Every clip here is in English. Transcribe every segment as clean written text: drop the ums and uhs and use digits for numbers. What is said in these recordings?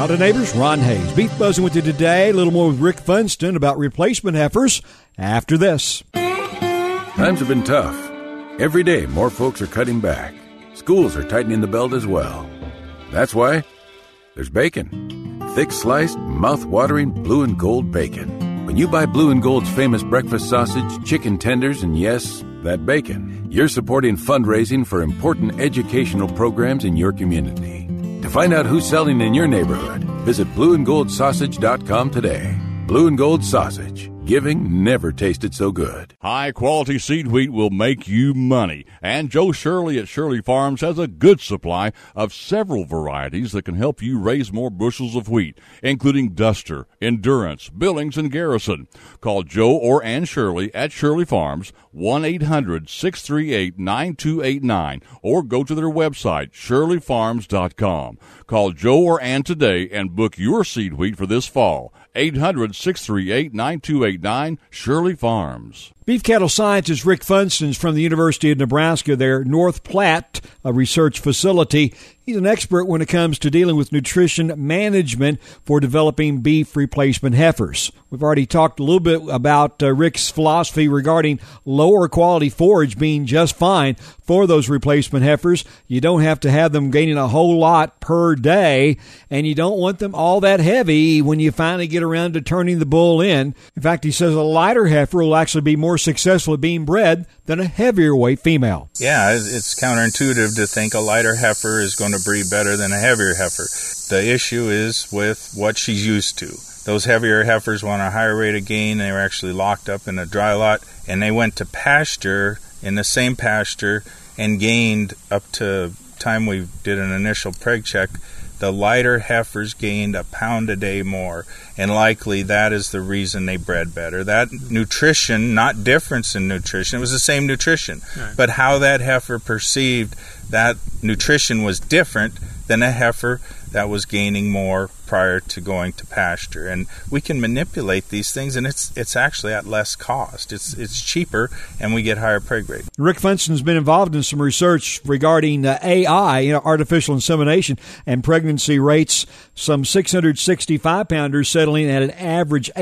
Howdy, neighbors. Ron Hayes. Beef Buzzing with you today. A little more with Rick Funston about replacement heifers after this. Times have been tough. Every day, more folks are cutting back. Schools are tightening the belt as well. That's why there's bacon. Thick sliced, mouth-watering blue and gold bacon. When you buy Blue and Gold's famous breakfast sausage, chicken tenders, and yes, that bacon, you're supporting fundraising for important educational programs in your community. To find out who's selling in your neighborhood, visit blueandgoldsausage.com today. Blue and Gold Sausage. Giving never tasted so good. High-quality seed wheat will make you money. And Joe Shirley at Shirley Farms has a good supply of several varieties that can help you raise more bushels of wheat, including Duster, Endurance, Billings, and Garrison. Call Joe or Ann Shirley at Shirley Farms, 1-800-638-9289, or go to their website, shirleyfarms.com. Call Joe or Ann today and book your seed wheat for this fall. 800-638-9289, Shirley Farms. Beef cattle scientist Rick Funston from the University of Nebraska, their North Platte research facility. He's an expert when it comes to dealing with nutrition management for developing beef replacement heifers. We've already talked a little bit about Rick's philosophy regarding lower quality forage being just fine for those replacement heifers. You don't have to have them gaining a whole lot per day, and you don't want them all that heavy when you finally get around to turning the bull in. In fact, he says a lighter heifer will actually be more successful at being bred than a heavier weight female. Yeah, it's counterintuitive to think a lighter heifer is going to breed better than a heavier heifer. The issue is with what she's used to. Those heavier heifers want a higher rate of gain. They were actually locked up in a dry lot, and they went to pasture in the same pasture and gained up to time we did an initial preg check. The lighter heifers gained a pound a day more, and likely that is the reason they bred better. That nutrition, not difference in nutrition, it was the same nutrition, right, but how that heifer perceived that nutrition was different than a heifer that was gaining more prior to going to pasture. And we can manipulate these things, and it's actually at less cost. It's cheaper, and we get higher preg rate. Rick Funston's been involved in some research regarding AI, artificial insemination, and pregnancy rates. Some 665-pounders settling at an average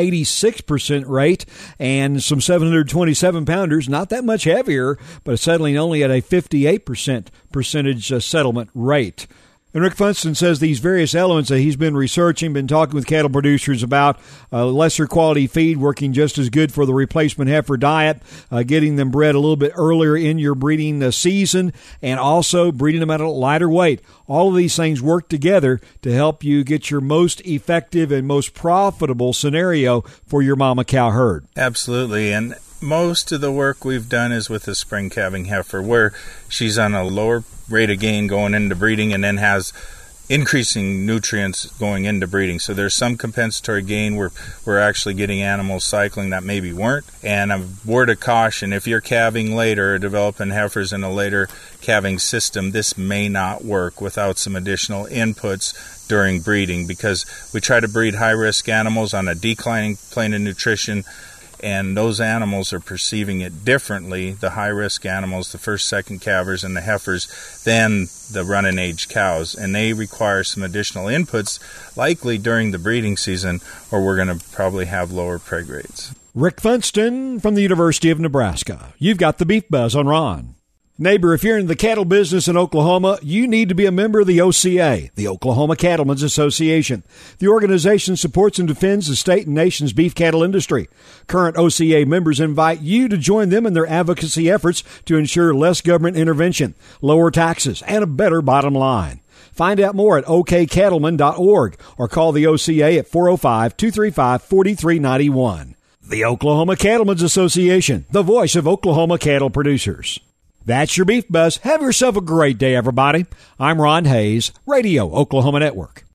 86% rate, and some 727-pounders, not that much heavier, but settling only at a 58% settlement rate. And Rick Funston says these various elements that he's been researching, been talking with cattle producers about, lesser quality feed working just as good for the replacement heifer diet, getting them bred a little bit earlier in your breeding season, and also breeding them at a lighter weight. All of these things work together to help you get your most effective and most profitable scenario for your mama cow herd. Absolutely, and most of the work we've done is with the spring calving heifer, where she's on a lower rate of gain going into breeding and then has increasing nutrients going into breeding. So there's some compensatory gain where we're actually getting animals cycling that maybe weren't. And a word of caution, if you're calving later or developing heifers in a later calving system, this may not work without some additional inputs during breeding, because we try to breed high-risk animals on a declining plane of nutrition, and those animals are perceiving it differently, the high-risk animals, the first, second calvers, and the heifers, than the running-age cows. And they require some additional inputs, likely during the breeding season, or we're going to probably have lower preg rates. Rick Funston from the University of Nebraska. You've got the Beef Buzz on Ron. Neighbor, if you're in the cattle business in Oklahoma, you need to be a member of the OCA, the Oklahoma Cattlemen's Association. The organization supports and defends the state and nation's beef cattle industry. Current OCA members invite you to join them in their advocacy efforts to ensure less government intervention, lower taxes, and a better bottom line. Find out more at okcattleman.org or call the OCA at 405-235-4391. The Oklahoma Cattlemen's Association, the voice of Oklahoma cattle producers. That's your Beef Buzz. Have yourself a great day, everybody. I'm Ron Hayes, Radio Oklahoma Network.